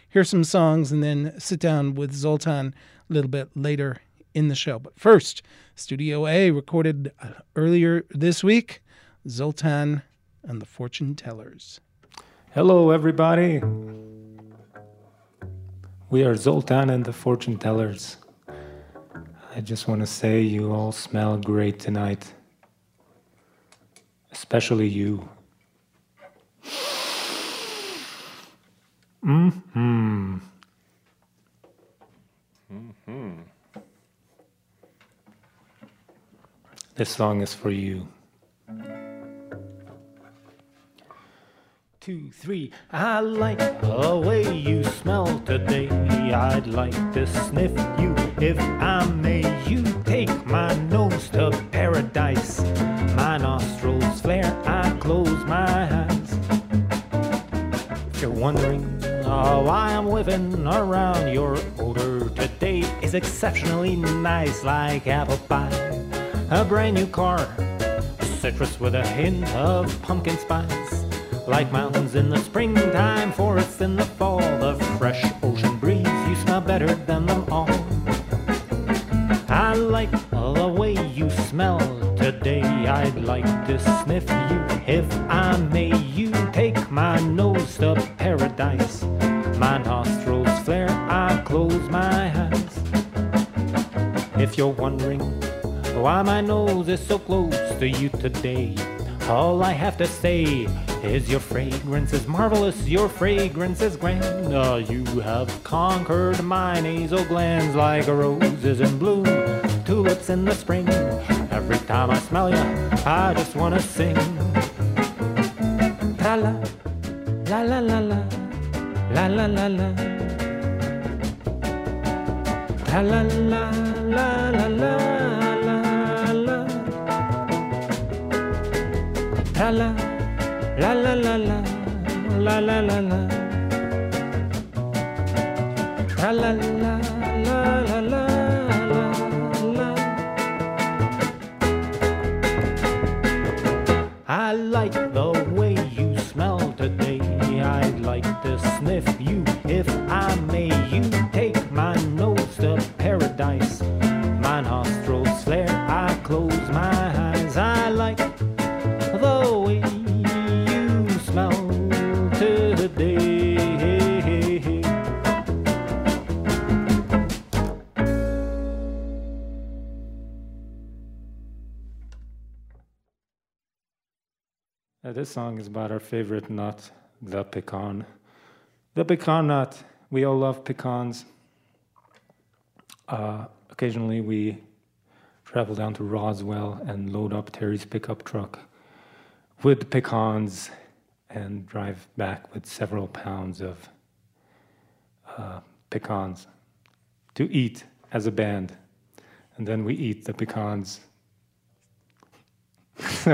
hear some songs, and then sit down with Zoltan a little bit later in the show. But first, Studio A recorded earlier this week, Zoltan and the Fortune Tellers. Hello, everybody. We are Zoltan and the Fortune Tellers. I just want to say you all smell great tonight. Especially you. Mm-hmm. Mm-hmm. This song is for you. 2, 3. I like the way you smell today. I'd like to sniff you if I may. You take my nose to paradise. My nostrils flare, I close my eyes. If you're wondering why I'm whiffing around, your odor today is exceptionally nice, like apple pie, a brand new car, citrus with a hint of pumpkin spice. Like mountains in the springtime, forests in the fall, the fresh ocean breeze, you smell better than them all. I like the way you smell today. I'd like to sniff you if I may. You take my nose to paradise. My nostrils flare, I close my eyes. If you're wondering why my nose is so close to you today, all I have to say is your fragrance is marvelous, your fragrance is grand. You have conquered my nasal glands like roses in bloom, tulips in the spring. Every time I smell you, I just want to sing. La la, la la la la, la la la la, la la la la la la la, la la. La la la la, la la la la, la la la la la la la. I like the way you smell today. I'd like to sniff you if I may. You take my nose to paradise. My nostrils flare, I close my eyes. I like the way smell today. This song is about our favorite nut, the pecan. The pecan nut. We all love pecans. Occasionally we travel down to Roswell and load up Terry's pickup truck with pecans and drive back with several pounds of pecans to eat as a band. And then we eat the pecans. So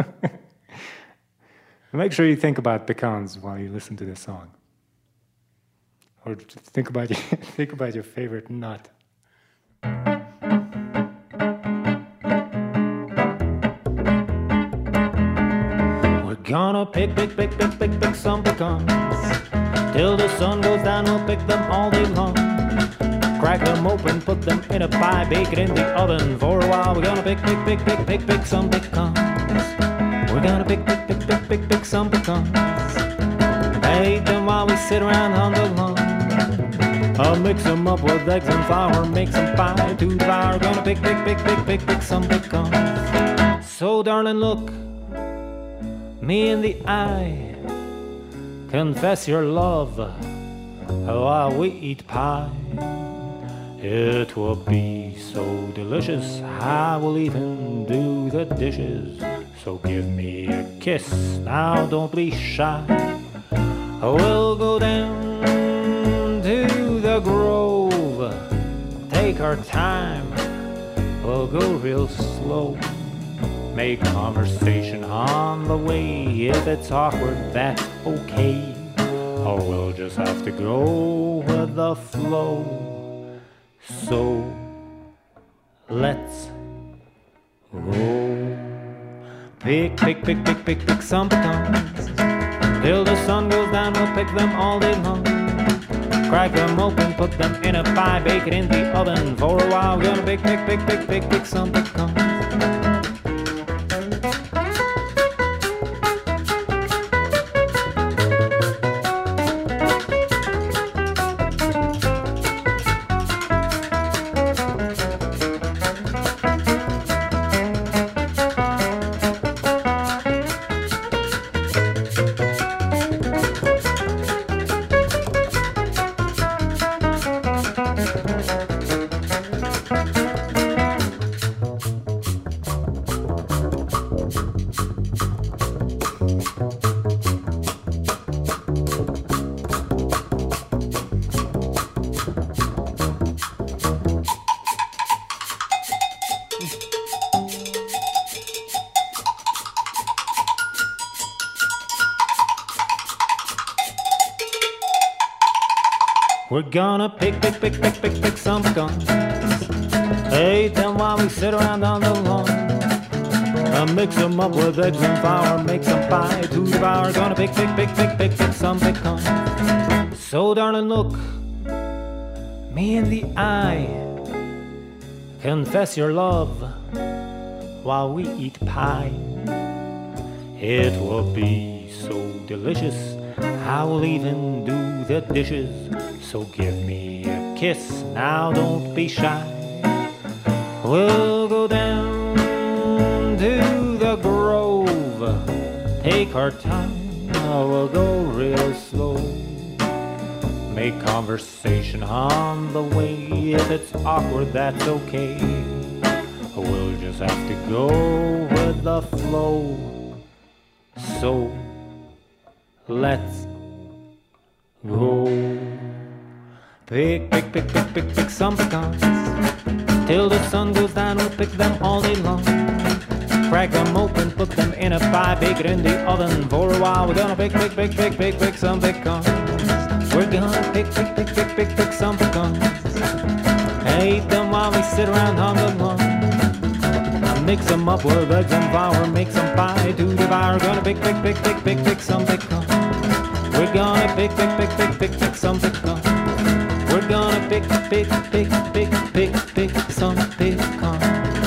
make sure you think about pecans while you listen to this song. Or think about your favorite nut. Gonna pick some pecans. Till the sun goes down, we'll pick them all day long. Crack them open, put them in a pie, bake it in the oven for a while. We're gonna pick some pecans. We're gonna pick some pecans. Eat them while we sit around on the lawn. I'll mix them up with eggs and flour, make some pie to devour. We're gonna pick some pecans. So darling, look me in the eye, confess your love while we eat pie. It will be so delicious, I will even do the dishes. So give me a kiss, now don't be shy. We'll go down to the grove, take our time, we'll go real slow. Make conversation on the way. If it's awkward, that's okay. Or we'll just have to go with the flow. So let's go. Pick some pecans. Till the sun goes down, we'll pick them all day long. Crack them open, put them in a pie, bake it in the oven for a while. Gonna bake some pecans. We're gonna pick some pecans. Eat them while we sit around on the lawn. Mix them up with eggs and flour, make some pie to devour. Gonna pick some pecans. So darling, look me in the eye. Confess your love while we eat pie. It will be so delicious. I will even do the dishes. So give me a kiss, now don't be shy. We'll go down to the grove, take our time, we'll go real slow. Make conversation on the way, if it's awkward that's okay. We'll just have to go with the flow. So let's go. Pick some pecans. Till the sun goes down, we'll pick them all day long. Crack them open, put them in a pie, bake it in the oven for a while. We're gonna pick some pecans. We're gonna pick some pecans. Eat them while we sit around on the lawn. Mix them up with eggs and flour, make some pie to devour. Gonna pick some pecans. We're gonna pick some pecans. We're gonna pick some pecans.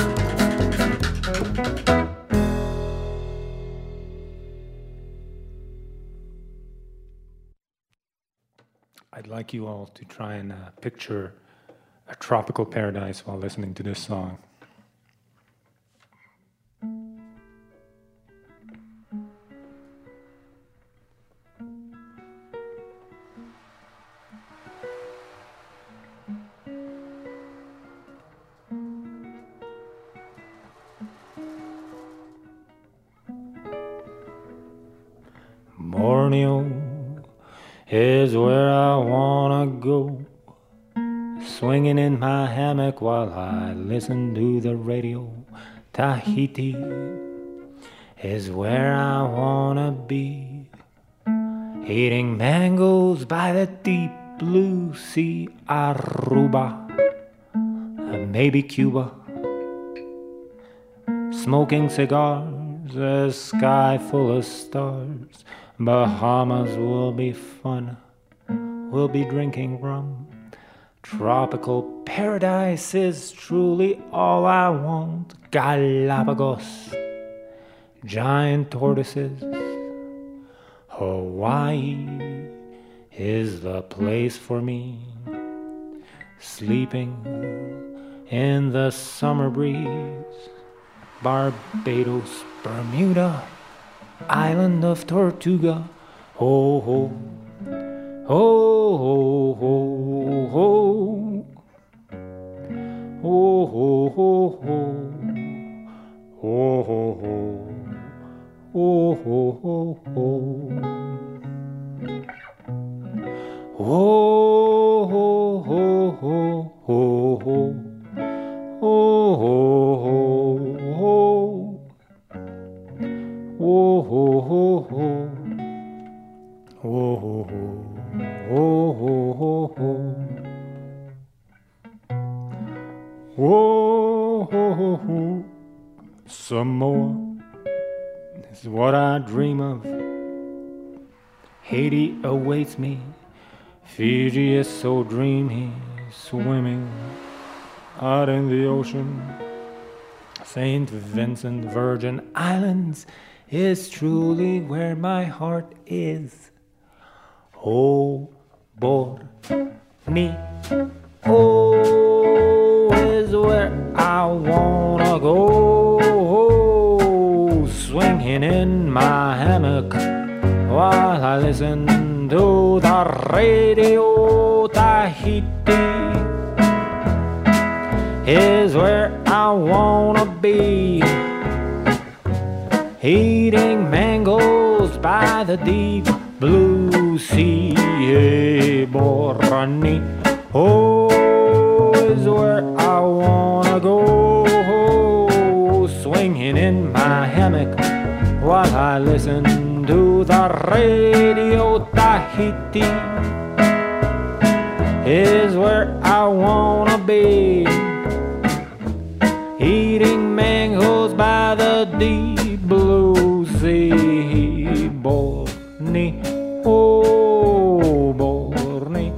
I'd like you all to try and picture a tropical paradise while listening to this song. Borneo is where I wanna go, swinging in my hammock while I listen to the radio. Tahiti is where I wanna be, eating mangoes by the deep blue sea. Aruba, maybe Cuba, smoking cigars, a sky full of stars. Bahamas will be fun, we'll be drinking rum. Tropical paradise is truly all I want. Galapagos, giant tortoises. Hawaii is the place for me, sleeping in the summer breeze. Barbados, Bermuda, island of Tortuga. Ho ho, ho ho ho ho, ho ho ho ho, ho ho ho, ho ho ho ho, ho ho ho ho ho ho, ho ho ho ho. Oh ho ho ho, oh ho ho, oh ho ho ho, oh ho ho ho. Samoa is what I dream of. Haiti awaits me, Fiji is so dreamy, swimming out in the ocean. St. Vincent Virgin Islands is truly where my heart is. Oh, Borneo is where I wanna go, swinging in my hammock while I listen to the radio. Tahiti is where I wanna be, eating mangoes by the deep blue sea. Hey, Borneo is where I wanna go, swinging in my hammock while I listen to the radio. Tahiti is where I wanna be, eating mangoes by the deep blue sea. Borneo, Borneo,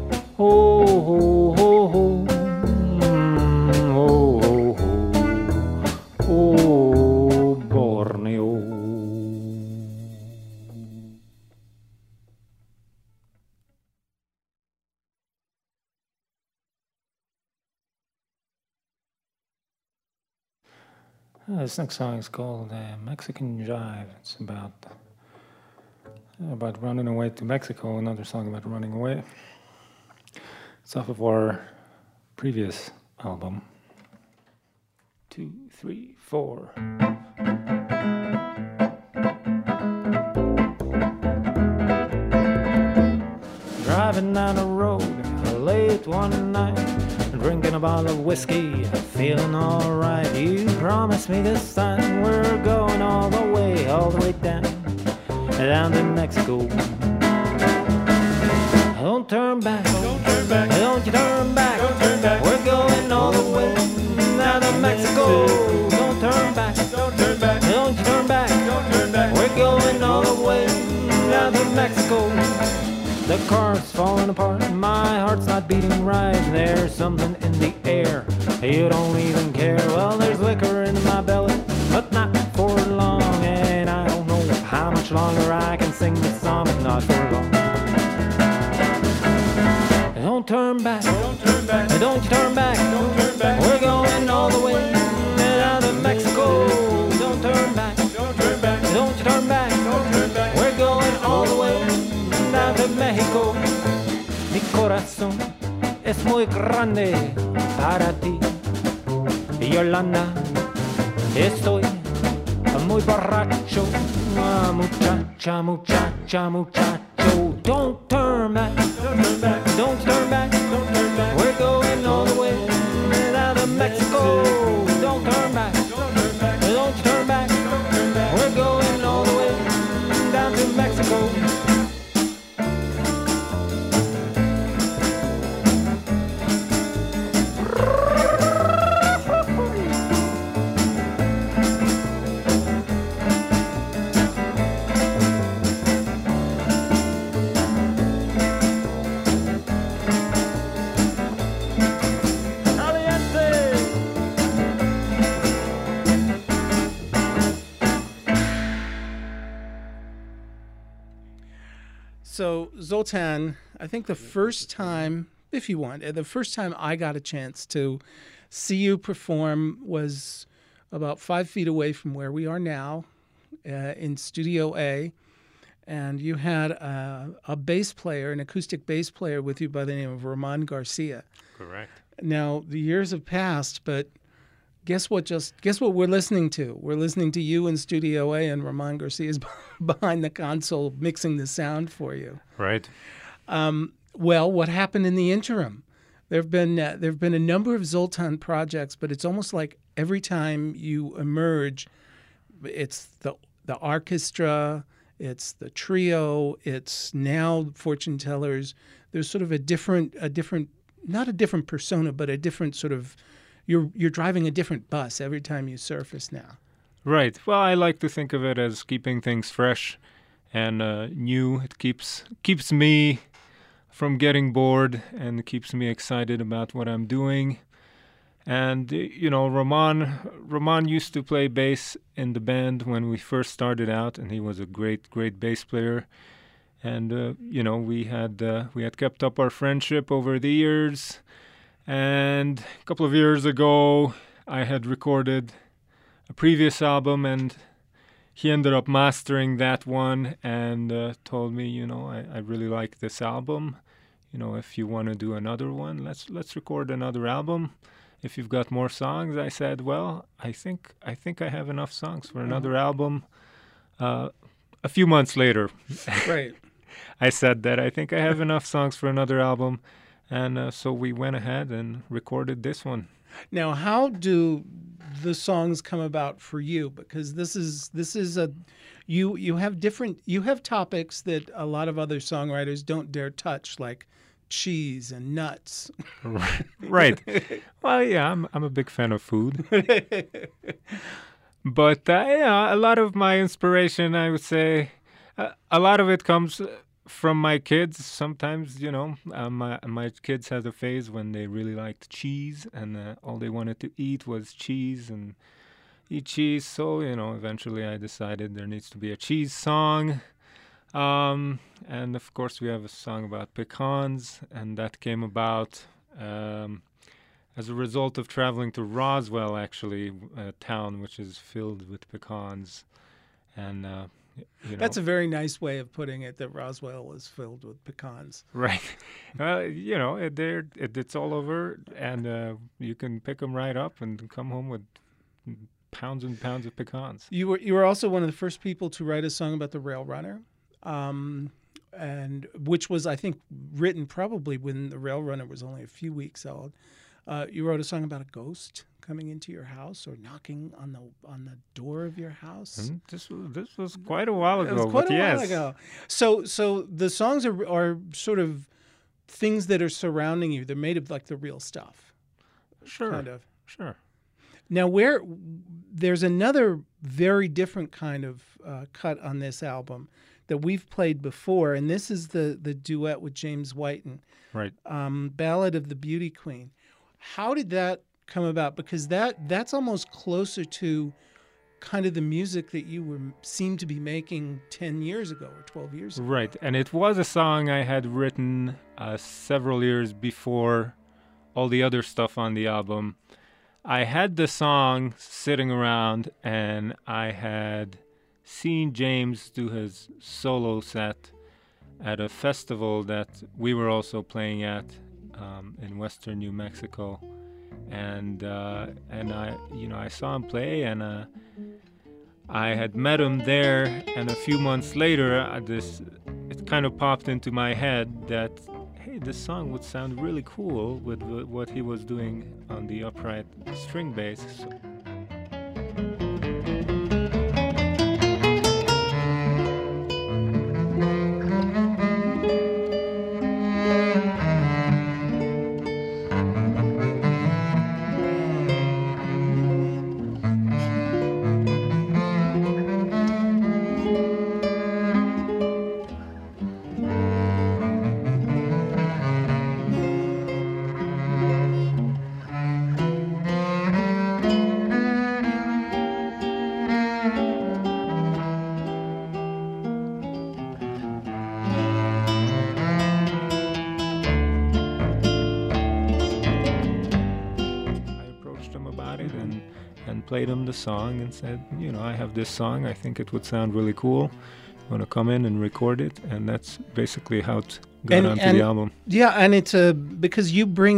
Borneo. This next song is called Mexican Jive. It's about running away to Mexico, another song about running away. It's off of our previous album. 2, 3, 4. Driving down the road late one night, drinking a bottle of whiskey, feeling alright. You promised me this time we're going all the way down to Mexico. Don't turn back, don't turn back, don't you turn back, don't turn back. We're going all the way down to Mexico. Don't turn back, don't turn back, don't you turn back, don't turn back. We're going all the way down to Mexico. The car's falling apart, my heart's not beating right. There's something in the air, you don't even care. Well, there's liquor in my belly, but not for long. And I don't know how much longer I can sing this song, but not for long. Don't turn back, don't turn back, don't you turn back, don't turn back. We're going all the way down to Mexico. Don't turn back, don't turn back, don't you turn back, don't turn back. We're going all the way down to Mexico. Mi corazón es muy grande para ti, Yolanda. Estoy muy borracho, muchacha, muchacha, muchacho. Don't turn back, don't turn back, don't turn back, don't turn back. We're going all the way down to Mexico. Don't turn back, don't turn back, don't turn back, don't turn back. We're going all the way down to Mexico. So, Zoltan, I think the first time, if you want, the first time I got a chance to see you perform was about 5 feet away from where we are now in Studio A. And you had a bass player, an acoustic bass player with you by the name of Roman Garcia. Correct. Now, the years have passed, but guess what we're listening to? We're listening to you in Studio A, and Roman Garcia's behind the console mixing the sound for you. Right. Well, what happened in the interim? There've been a number of Zoltan projects, but it's almost like every time you emerge, it's the orchestra, it's the trio, it's now Fortune Tellers. There's sort of a different, not a different persona, but a different sort of. You're driving a different bus every time you surface now. Right. Well, I like to think of it as keeping things fresh and new. It keeps me from getting bored and keeps me excited about what I'm doing. And Roman used to play bass in the band when we first started out, and he was a great bass player. And we had kept up our friendship over the years. And a couple of years ago, I had recorded a previous album, and he ended up mastering that one and told me, I really like this album. If you want to do another one, let's record another album. If you've got more songs, I said, well, I think I have enough songs for another album. A few months later, Right. I said that I think I have enough songs for another album, and so we went ahead and recorded this one. Now, how do the songs come about for you? Because this is a you have topics that a lot of other songwriters don't dare touch, like cheese and nuts. Right. Well, yeah, I'm a big fan of food. But a lot of my inspiration, I would say, a lot of it comes from my kids. Sometimes, my kids had a phase when they really liked cheese, and all they wanted to eat was cheese and eat cheese. So, eventually I decided there needs to be a cheese song. And of course we have a song about pecans, and that came about as a result of traveling to Roswell, actually, a town which is filled with pecans. And that's a very nice way of putting it, that Roswell is filled with pecans. Right. It's all over, and you can pick them right up and come home with pounds and pounds of pecans. You were also one of the first people to write a song about the Rail Runner. And which was, I think, written probably when the Rail Runner was only a few weeks old. You wrote a song about a ghost coming into your house or knocking on the door of your house. This was quite a while ago. It was quite a while ago. So the songs are sort of things that are surrounding you. They're made of like the real stuff. Sure. Kind of. Sure. Now, there's another very different kind of cut on this album that we've played before, and this is the duet with James Whiten, right? Ballad of the Beauty Queen. How did that come about? Because that's almost closer to kind of the music that you seemed to be making 10 years ago or 12 years ago. Right, and it was a song I had written several years before all the other stuff on the album. I had the song sitting around, and I had seen James do his solo set at a festival that we were also playing at in western New Mexico, and I saw him play, and I had met him there, and a few months later it kind of popped into my head that, hey, this song would sound really cool with what he was doing on the upright string bass. Played him the song and said, I have this song. I think it would sound really cool. You want to come in and record it? And that's basically how it got onto the album. Yeah, and it's because you bring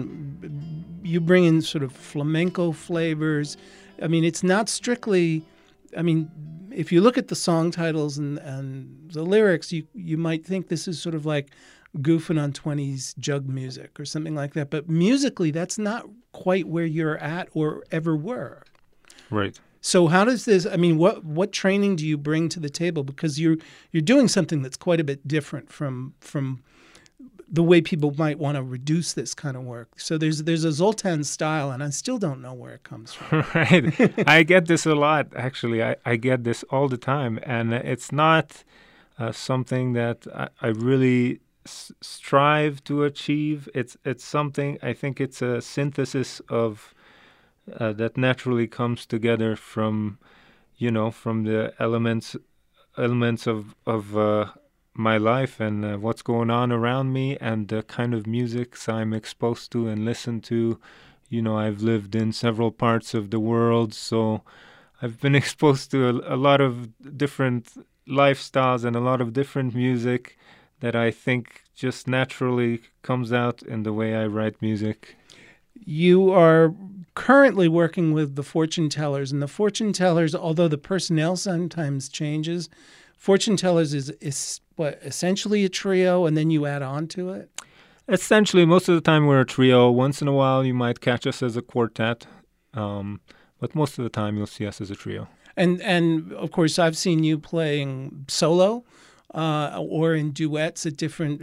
in sort of flamenco flavors. I mean, it's not strictly. I mean, if you look at the song titles and the lyrics, you might think this is sort of like goofing on 20s jug music or something like that. But musically, that's not quite where you're at or ever were. Right. So how does this? I mean, what training do you bring to the table? Because you're doing something that's quite a bit different from the way people might want to reduce this kind of work. So there's a Zoltan style, and I still don't know where it comes from. Right. I get this a lot, actually. I get this all the time, and it's not something that I really strive to achieve. It's something, I think it's a synthesis of that naturally comes together from, from the elements of my life and what's going on around me and the kind of musics I'm exposed to and listen to. I've lived in several parts of the world, so I've been exposed to a lot of different lifestyles and a lot of different music that I think just naturally comes out in the way I write music. You are currently working with the Fortune Tellers, and the Fortune Tellers, although the personnel sometimes changes, Fortune Tellers is what, essentially a trio, and then you add on to it? Essentially, most of the time we're a trio. Once in a while, you might catch us as a quartet, but most of the time you'll see us as a trio. And of course, I've seen you playing solo or in duets at different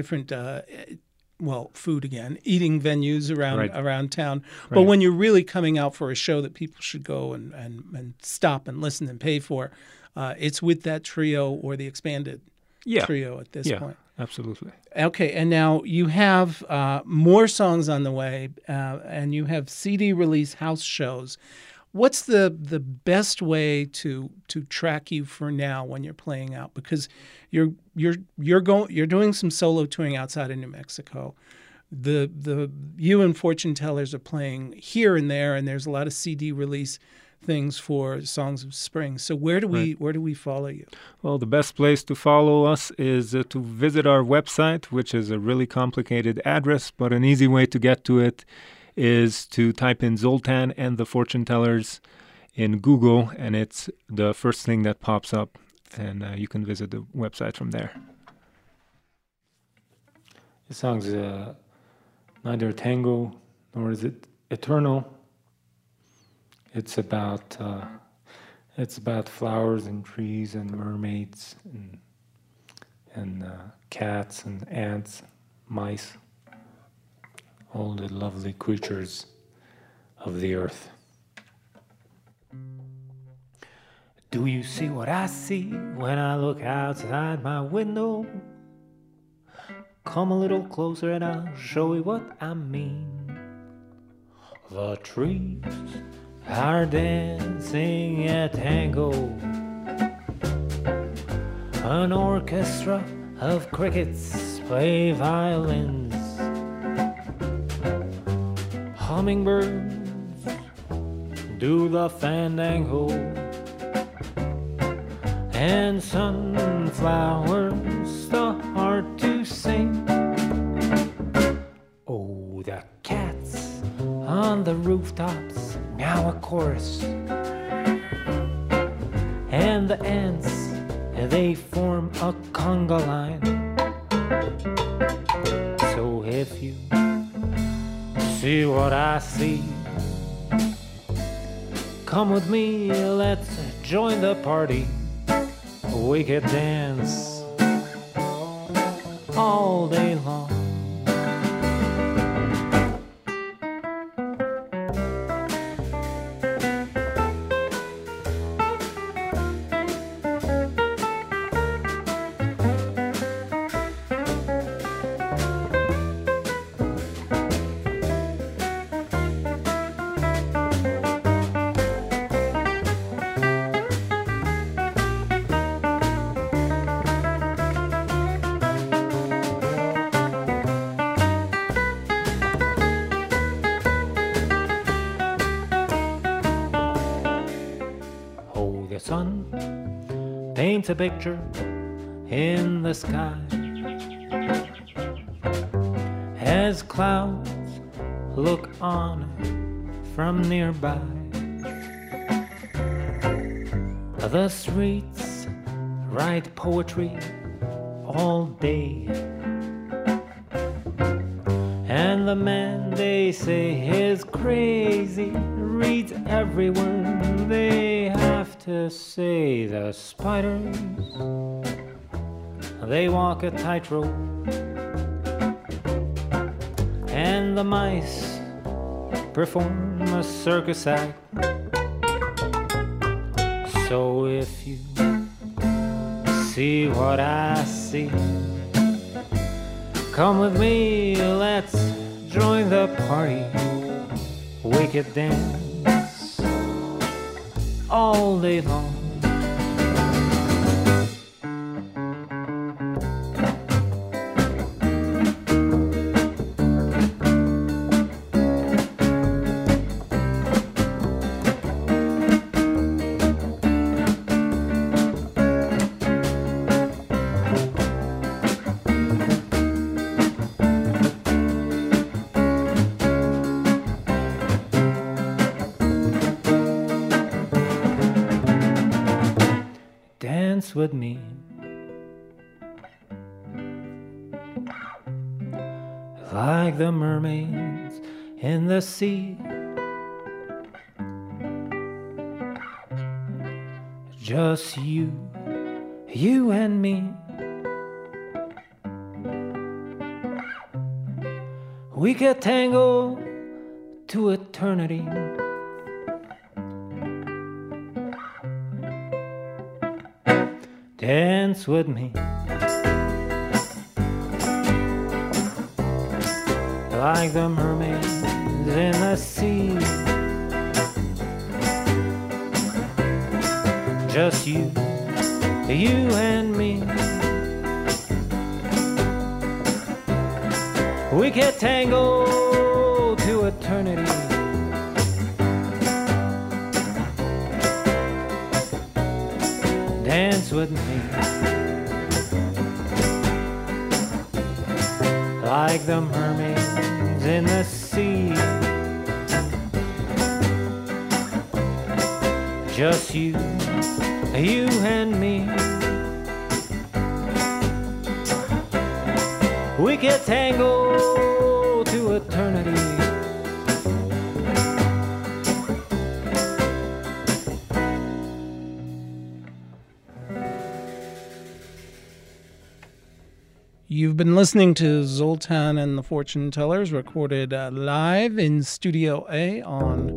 food again, eating venues around town. Right. But when you're really coming out for a show that people should go and stop and listen and pay for, it's with that trio or the expanded trio at this point. Absolutely. Okay, and now you have more songs on the way, and you have CD release house shows. What's the best way to track you for now when you're playing out? Because you're doing some solo touring outside of New Mexico. You and Fortune Tellers are playing here and there, and there's a lot of CD release things for Songs of Spring. So where do we follow you? Well, the best place to follow us is to visit our website, which is a really complicated address, but an easy way to get to it is to type in Zoltan and the Fortune Tellers in Google, and it's the first thing that pops up, and you can visit the website from there. This song's neither a tango nor is it eternal. It's about flowers and trees and mermaids and cats and ants, mice, all the lovely creatures of the earth. Do you see what I see when I look outside my window? Come a little closer and I'll show you what I mean. The trees are dancing a tango, an orchestra of crickets play violins, hummingbirds do the fandango, and sunflowers start to sing. Oh, the cats on the rooftops meow a chorus, and the ants, they form a conga line. So if you see what I see, come with me, let's join the party. We could dance all day long. Sun paints a picture in the sky as clouds look on from nearby. The streets write poetry all day, and the man they say is crazy reads every word they have to say. The spiders, they walk a tightrope, and the mice perform a circus act. So if you see what I see, Come with me, let's join the party. We could dance all day long. Dance with me, like the mermaids in the sea. Just you and me. We could tango to eternity. Dance with me, like the mermaids in the sea. Just you and me. We can tango to eternity. Dance with me, like the mermaids in the sea. Just you and me. We can tango to eternity. You've been listening to Zoltan and the Fortune Tellers, recorded live in Studio A on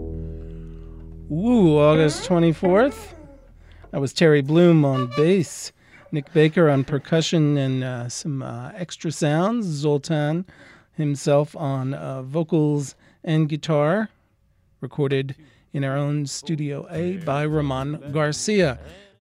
August 24th. That was Terry Bloom on bass, Nick Baker on percussion and some extra sounds, Zoltan himself on vocals and guitar, recorded in our own Studio A by Ramon Garcia.